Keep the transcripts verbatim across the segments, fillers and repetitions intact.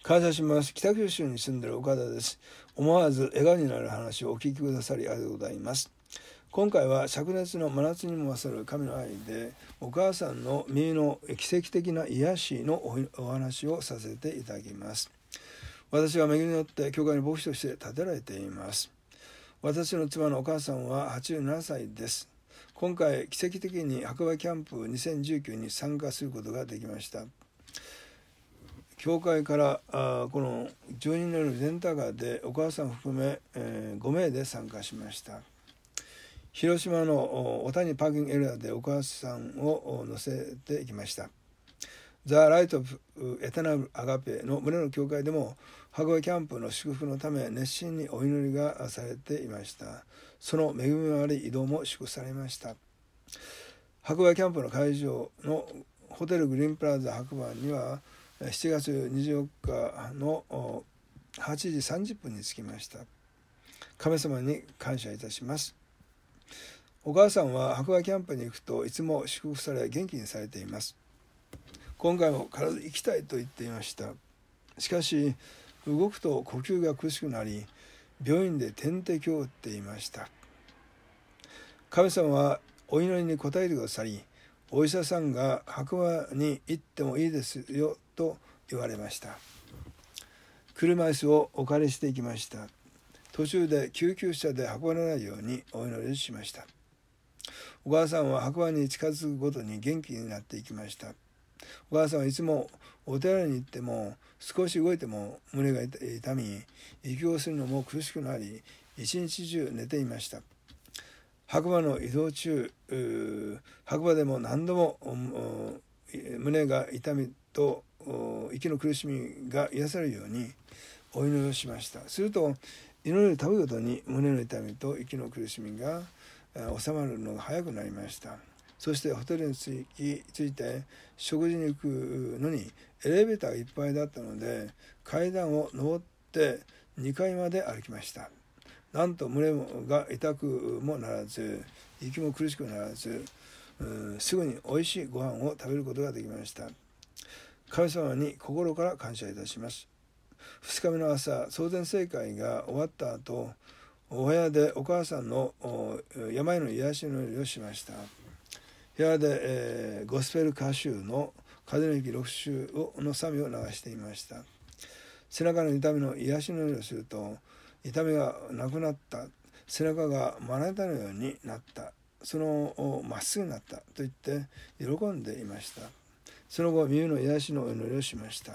感謝します。北九州に住んでいる岡田です。思わず笑顔になる話をお聞きくださりありがとうございます。今回は灼熱の真夏にも勝る神の愛で、お母さんの耳の奇跡的な癒しのお話をさせていただきます。私は恵みによって教会の牧師として立てられています。私の妻のお母さんははちじゅうななさいです。今回奇跡的に白馬キャンプにせんじゅうきゅうに参加することができました。教会からあこのじゅうにんによるレンタカーでお母さんを含め、えー、ごめいで参加しました。広島の小谷パーキングエリアでお母さんを乗せていきました。ザ・ライト・エタナル・アガペの群れの教会でも白馬キャンプの祝福のため熱心にお祈りがされていました。その恵みのある移動も祝福されました。白馬キャンプの会場のホテルグリーンプラザ白馬にはしちがつにじゅうよっかのはちじさんじゅっぷんに着きました。神様に感謝いたします。お母さんは白馬キャンプに行くといつも祝福され元気にされています。今回も必ず行きたいと言っていました。しかし動くと呼吸が苦しくなり、病院で点滴を打っていました。神様はお祈りに応えてくださり、お医者さんが白馬に行ってもいいですよと言われました。車椅子をお借りしていきました。途中で救急車で運ばれないようにお祈りしました。お母さんは白馬に近づくごとに元気になっていきました。お母さんはいつもお寺に行っても少し動いても胸が痛み、息をするのも苦しくなり、一日中寝ていました。白馬の移動中、白馬でも何度も胸が痛みと息の苦しみが癒されるようにお祈りをしました。すると祈りをたぶごとに胸の痛みと息の苦しみが収まるのが早くなりました。そしてホテルに着き、着いて食事に行くのにエレベーターがいっぱいだったので階段を上ってにかいまで歩きました。なんと胸が痛くもならず、息も苦しくならず、すぐにおいしいご飯を食べることができました。神様に心から感謝いたします。ふつかめの朝、蒼天聖会が終わった後、お部屋でお母さんの病の癒しの祈りをしました。部屋で、えー、ゴスペル歌集の風の息ろく週の賛美を流していました。背中の痛みの癒しの祈りをすると、痛みがなくなった、背中がまな板のようになった、そのまっすぐになったと言って喜んでいました。その後、耳の癒しのお祈りをしました。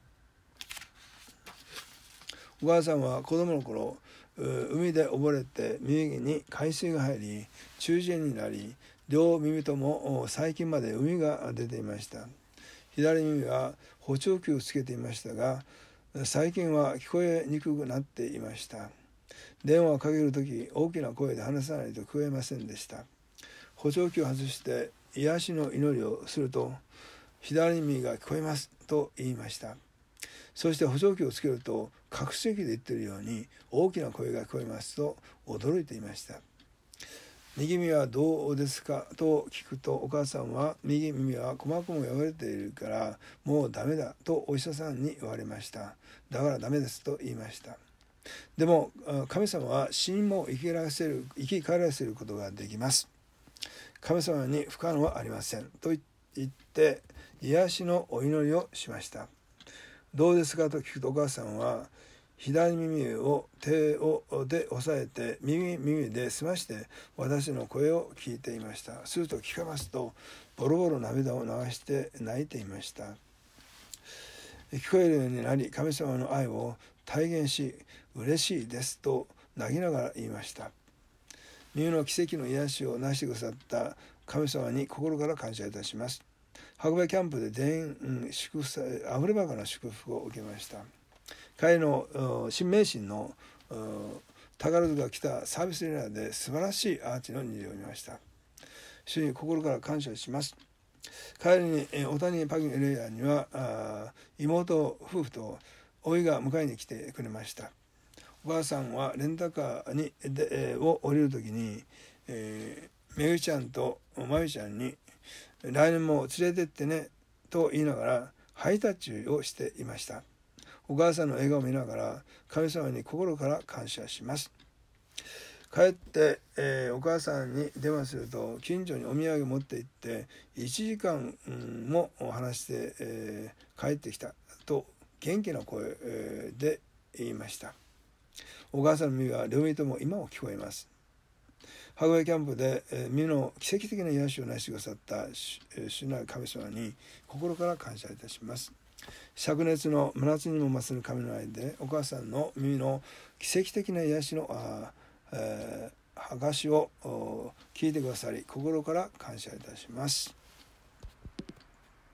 お母さんは子供の頃、海で溺れて耳に海水が入り中耳炎になり、両耳とも最近まで海が出ていました。左耳は補聴器をつけていましたが、最近は聞こえにくくなっていました。電話をかけるとき大きな声で話さないと聞こえませんでした。補聴器を外して癒しの祈りをすると、左耳が聞こえますと言いました。そして補聴器をつけると拡声器で言っているように大きな声が聞こえますと驚いていました。右耳はどうですかと聞くと、お母さんは右耳は鼓膜も汚れているからもうダメだとお医者さんに言われました。だからダメですと言いました。でも神様は死人も生きらせる、生き返らせることができます。神様に不可能はありませんと言って癒しのお祈りをしました。どうですかと聞くと、お母さんは左耳を手をで押さえて右耳で澄まして私の声を聞いていました。すると聞かますとボロボロ涙を流して泣いていました。聞こえるようになり、神様の愛を体現し嬉しいですと泣きながら言いました。耳の奇跡の癒しをなしてくださった神様に心から感謝いたします。白馬キャンプで全員祝福さあふればかな祝福を受けました。彼の新名神の宝塚北サービスエリアで素晴らしいアーチの虹を見ました。主に心から感謝します。帰りに小谷パーキングエリアには妹夫婦と甥が迎えに来てくれました。お母さんはレンタカーにでを降りるときに、えー、めぐちゃんとまゆちゃんに来年も連れてってねと言いながらハイタッチをしていました。 お母さんの笑顔を見ながら神様に心から感謝します。帰って、えー、お母さんに電話すると近所にお土産持って行っていちじかんも話して、えー、帰ってきたと元気な声、えー、で言いました。お母さんの耳は両耳とも今も聞こえます。ハグウェイキャンプで、えー、耳の奇跡的な癒しを成してくださった主なる神様に心から感謝いたします。灼熱の真夏にも増する神の愛でお母さんの耳の奇跡的な癒しのあ、えー、証を聞いてくださり心から感謝いたします。